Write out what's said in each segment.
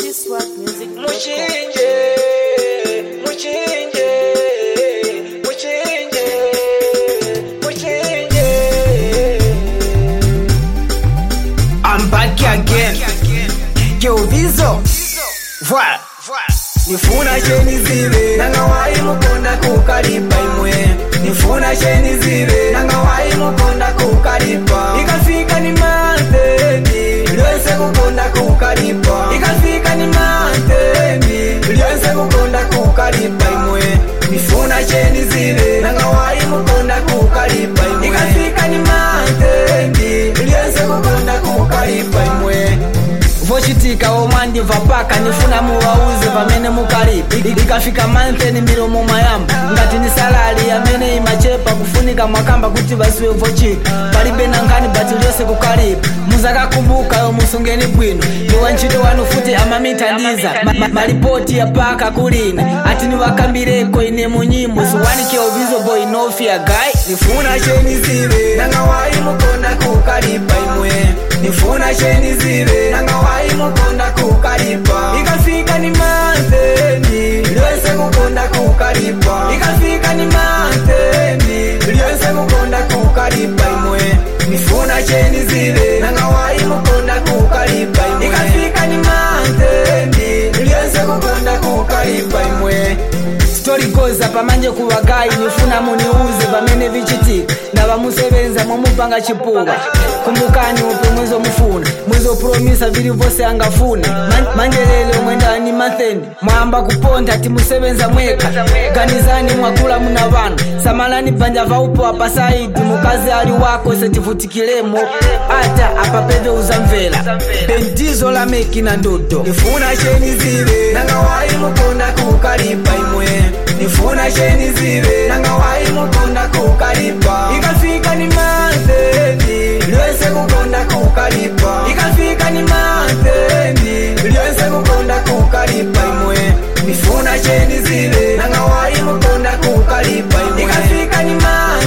I'm back again. Yo Vizo. Voilà. Nifuna cheni zibe nanga wai mukonda kukalipa imwe. Nifuna cheni zibe nanga wai mukonda kukalipa. Ikafika ni manteni liweze kukonda kukalipa. Ikafika ni manteni liweze kukonda kukalipa imwe. Nifuna cheni zibe nanga wai mukonda kukalipa imwe. Ikafika ni manteni liweze kukonda kukalipa imwe. Vochitika omandi vapaka nifuna muwauze vamene mukalipa. Ikafika mantheni milomo mayamba ngati ni salari amene imachepa kufunika mwakamba kuti basiwe vochika. Palibe nangani bati lyose kukalipa. Muzakakumbuka yo musungeni bwino. Ndiwa ntchito wanu futi amamitandiza malipoti ya paka kulina. Ati niwakambireko ine munyimbo. So wanike Ovizo boy no fear guy. Nifuna cheni zibe nanga wai mukonda kukalipa imwe. Nifuna cheni zibe nanga wai mukonda kukalipa. Ikafika ni manteni liweze kukonda kukalipa. Ikafika ni manteni liweze kukonda kukalipa imwe. Nifuna cheni zibe nanga wai mukonda kukalipa imwe. Ikafika ni manteni liweze kukonda kukalipa imwe. Story goes up amanje kuwagai nifuna muniuze vamene vichitika. Ndava musebenza mwamupanga chipuwa. Kumbukani upe mwezo mufuna. Mwezo promisa vili vose angafuna. Manjelele mwenda ni mathendi. Mwamba kuponda ati musebenza mweka. Ganizani mwakula muna vana. Samalani panja vaupo hapa saidi. Mukazi ali wako setifutikilemo. Ata apapeve uzamvela. Bendizo la meki na ndoto. Nifuna cheni zibe nanga wai mukonda kukalipa imwe. Nifuna cheni zibe nanga wai mukonda kukalipa. Ikafika ni manteni liweze kukonda kukalipa. Ikafika ni manteni liweze kukonda kukalipa imwe. Nifuna cheni zibe nanga wai mukonda kukalipa imwe. Ikafika ni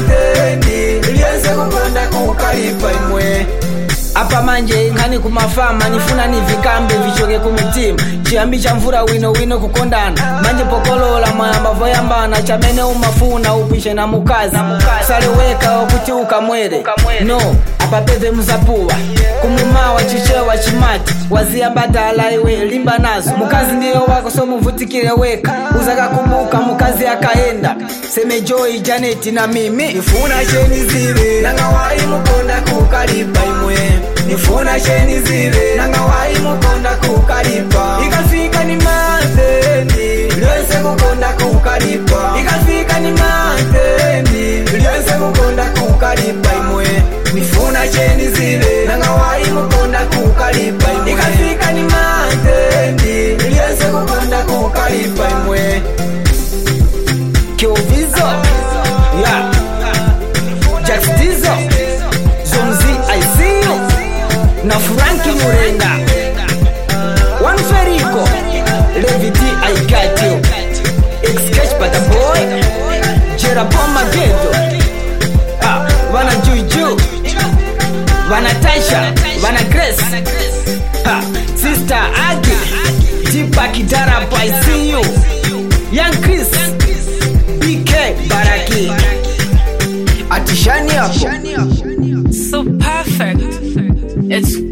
manteni liweze kukonda kukalipa imwe. Apa manje inkani kumafama nifuna ni vikambe vichoke kumutima. Chiambi cha mvura wino kukondana. Manje pokolola mwayamba voyambana. Chamene umafuna upishe na mukazi. Sale weka wakuti ukamwere. No, apa peve mzapuwa. Kumumawa chichewa chimati. Waziyambatala iwe limba nazo. Mukazi ndiyo wako so muvutikile weka. Uzaka kumbuka mukazi akaenda. Seme Joy, Janet na mimi. Nifuna cheni zibe nanga wai mukonda kukalipa imwe. Nifuna cheni zibe nanga wai mukonda kukalipa. Ikafika ni manteni liweze kukonda kukalipa. Ikafika ni manteni liweze kukonda kukalipa imwe. Nifuna cheni zibe nanga wai mukonda kukalipa imwe. Ikafika ni manteni liweze kukonda kukalipa imwe. Yo Vizo, yeah, Jax Dizo, Zomzi I see you, na Franky Murenga, One Ferico, Levity I got you, X-Sketch Bata Boy, Jerapoma Ghetto, Wana Juju, Wana Tasha, Wana Grace, Sister Agi, Tipa Kitara I see you, Young Chris, BK Baraki, Atishani hapo. So perfect. It's